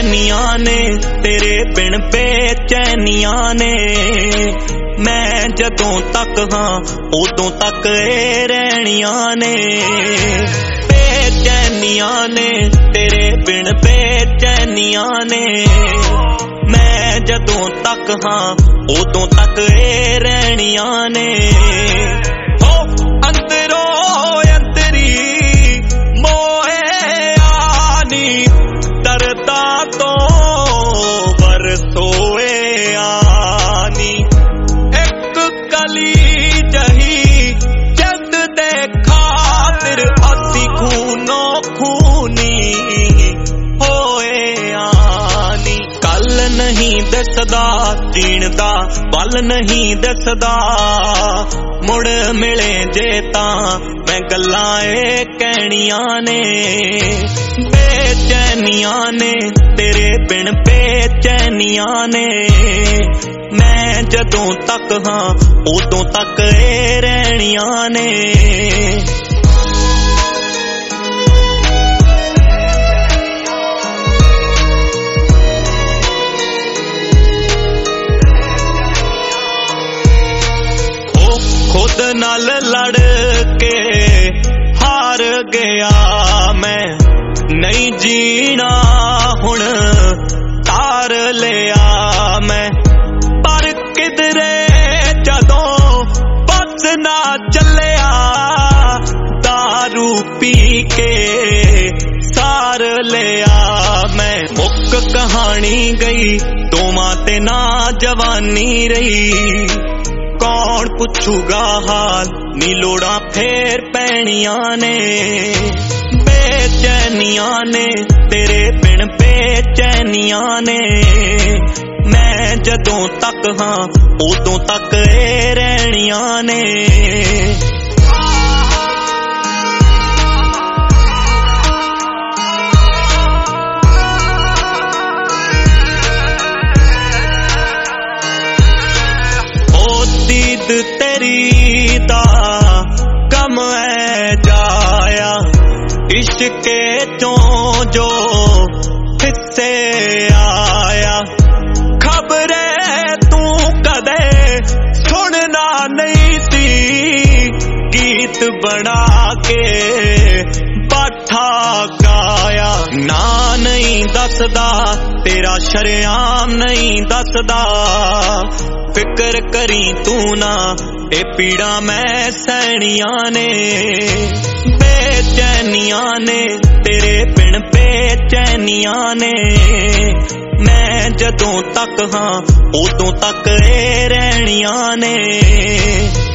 बेचैनियां ने तेरे बिन बेचैनियां ने मैं जदों तक हाँ उदों तक ए रहनियां ने बेचैनियां ने तेरे बिन बेचैनियां ने मैं जदों तक हाँ उदों तक ए रहनियां ने हो अंदरों अंदरी मोए आनी दर्दा तो बरसोए आनी एक कली जही जद दे खातिर असी खूनो खूनी होए आनी कल नहीं दसदा जीण दा बल नहीं दसदा मुड़ मिले जे तां मैं गल्लां ए कहनियां ने बेचैनियां ने तेरे बिन बेचैनियां ने मैं जदों तक हाँ उदों तक ए रहनियां ने खुद नाल लड़ के हार गया मैं नहीं जीना हुण तार लिया मैं पर किधरे जदों बस ना चलिया दारू पी के सार लिया मैं मुक कहानी गई दोवां ते ना जवानी रही कौन पुछूगा हाल नी लोड़ा फेर पैनियां ने बेचैनियां ने तेरे बिन बेचैनियां ने मैं जदों तक हाँ उदों तक ए रहनियां ने तेरी दा कम है जाया इश्के चों जो हिस्से आया खबरे तू कदे सुनना नहीं सी गीत बना के बाठा गाया ना नहीं दसदा तेरा शरेआम नहीं दसदा फिक्र करी तू ना ए पीड़ा मैं सहनियां ने बेचैनियां ने तेरे बिन बेचैनियां ने मैं जदों तक हाँ उदों तक ए रहनियां ने